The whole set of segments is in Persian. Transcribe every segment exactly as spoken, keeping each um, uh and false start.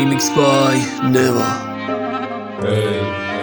Remix by Neva. Hey,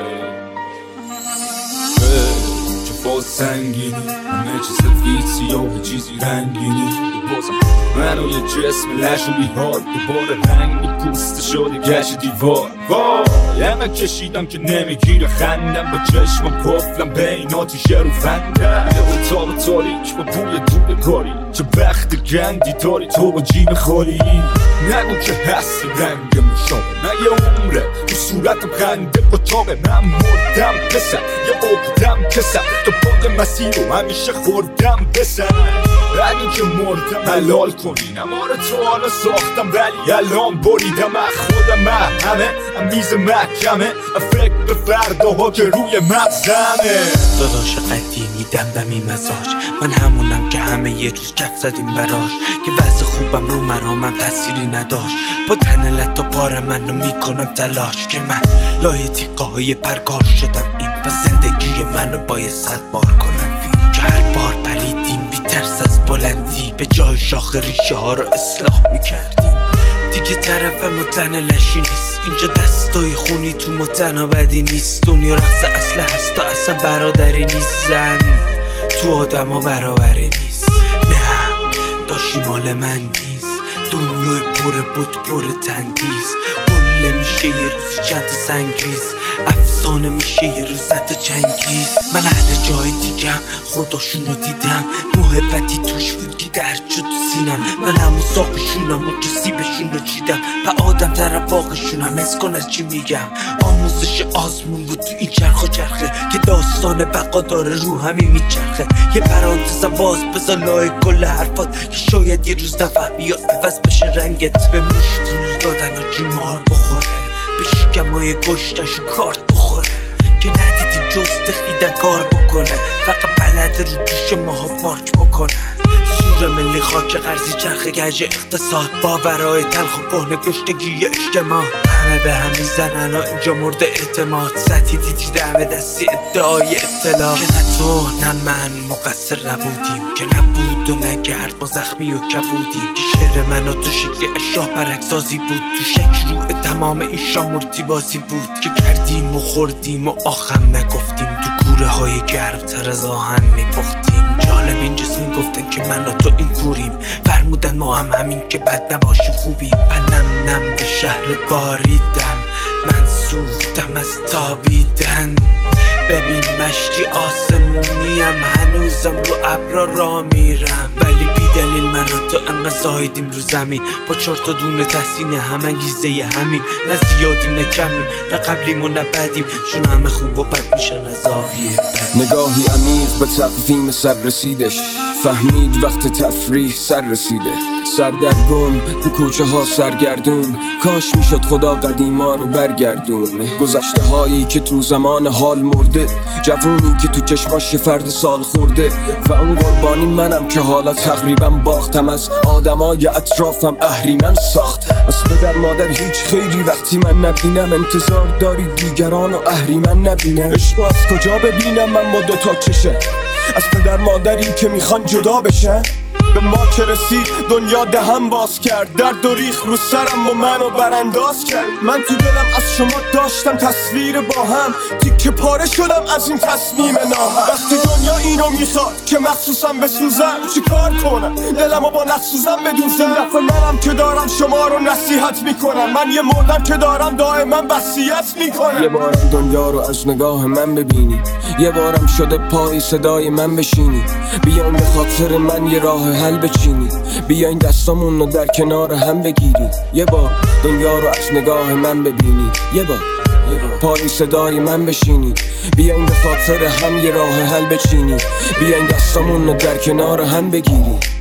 چه فاز سنگینی همه چیز سفید سیاه چیزی رنگینی بازم منو یه جسم لش و بیحال دوباره رنگی پوست شده گشت دیوار وای همه کشیدم که نمیگیره خندم با چشمم قفلم بین آتیشه رو فندم یه اتاق تاریک با بوی دود کاری چه وقت گندی داری تو با جیب خالی نگو که هستی رنگ مشابه نه یه عمره تو صورتم خنده اتاقه من مردم پسر یه عقدم کسر تو پاق مسیر رو همیشه خوردم بسر اگه که مردم حلال کنی نماره تو حالا ساختم ولی الان بریدم از خودم همه امیز محکمه فکر به فرداها که روی مغزمه داداش قدیمی دمدمی مزاج من همونم که همه یه روز کف زدیم براش که وضع خوبم رو مرامم تأثیری نداشت با تنلت تا پار منو میکنم تلاش که من لای تیقه های پرکار شدم این و زندگی منو باید صد بار کنم فیلم که هر بار پریدیم بی ترس از بلندی به جای شاخ ریشه ها رو اصلاح میکردیم دیگه طرف متن لشی نیست اینجا دستای خونی تو متنابدی نیست دنیا رقص اصل هست تا اصلا برادری نیست زن تو آدم ها برابری نیست نه داشتی مال من نیست دنیای پر بود پر تندیز قله میشه یه روز چند سنگریز افسانه میشه یه روز زد چنگیز من اهل جای دیگم خداشونو دیدم محبتی توش بود که درد شد تو سینم من همون ساقشونم و کسی بهشونو چیدم و آدم در باقشونم حس کن از چی میگم آموزش آزمون بود تو این چرخ و چرخه که داستان بقا داره رو همین میچرخه یه پرانتز باز بذار لای کل حرفات که شاید یه روز نفهمی یا عوض بشه رنگت به موش دادن و جیمار بخوره به شکمای گشتش و کارت بخوره که ندیدی جز تخیدن کار بکنه فقط بلد رو دوش ماها پارک بکنه سور ملی خاک قرضی چرخ گج اقتصاد باورای تلخ و کهنه گشتگی اجتماع همه به هم میزنن و اینجا مورد اعتماد سطحی دیدیده همه دستی ادعای اطلاع که نه تو نه من مقصر نبودیم که نبود و نگرد ما زخمی و کبودیم که شعر من و تو شکل اشراه برکسازی بود تو شکل روح تمام این شامورتی بازی بود که کردیم و خوردیم و آخم نگفتیم تو کوره های گرم تر از آهن میپختیم جالب اینجاست میگفتن که من و تو این کوریم فرمودن ما هم همین که بد نباشیم خوبیم من نم نم به شهر باریدم من سوختم از تابیدن ببین مشتی آسمونیم هنوزم رو ابرا را میرم ولی بی دلیل من و تو انقدر زایدیم رو زمین با چهار تا دونه تحسین هم انگیزه همین نه زیادیم نه کمیم نه قبلیم و نه بعدیم چون همه خوب و بد میشن از آهیه نگاهی عمیق به تقویم سر رسیدش فهمید وقت تفریح سر رسیده سردرگم تو کوچه ها سرگردون کاش میشد خدا قدیما رو برگردون گذشته هایی که تو زمان حال مرده جوونی که تو چشماش فرد سال خورده و اون قربانی منم که حالا تقریبا باختم از آدمای اطرافم اهریمن ساخت از پدر مادر هیچ خیری وقتی من نبینم انتظار داری دیگران و اهریمن نبینم عشقو از کجا ببینم من با دوتا چشه از پدر مادری که میخوان جدا بشن به ما که رسید دنیا دهم باز کرد درد و ریخ رو سرم و منو برانداز کرد من تو دلم از شما داشتم تصویر با هم تیکه پاره شدم از این تصمیم ناهم وقتی دنیا اینو میخواد که مخصوصم بسوزم چی کار کنم دلمو با نخسوزم بدوزم دفعه منم که دارم شما رو نصیحت میکنم من یه مردم که دارم دائما وصیت میکنم یه بارم دنیا رو از نگاه من ببینی یه بارم شده پای صدای من بشینی بیاین به خاطر من یه راه حل بچینی بیاین دستامون رو در کنار هم بگیری یه بار دنیا رو از نگاه من ببینی یه بار پای صدای من بشینی بیاین به خاطر هم یه راه حل بچینی بیاین دستامون رو در کنار هم بگیری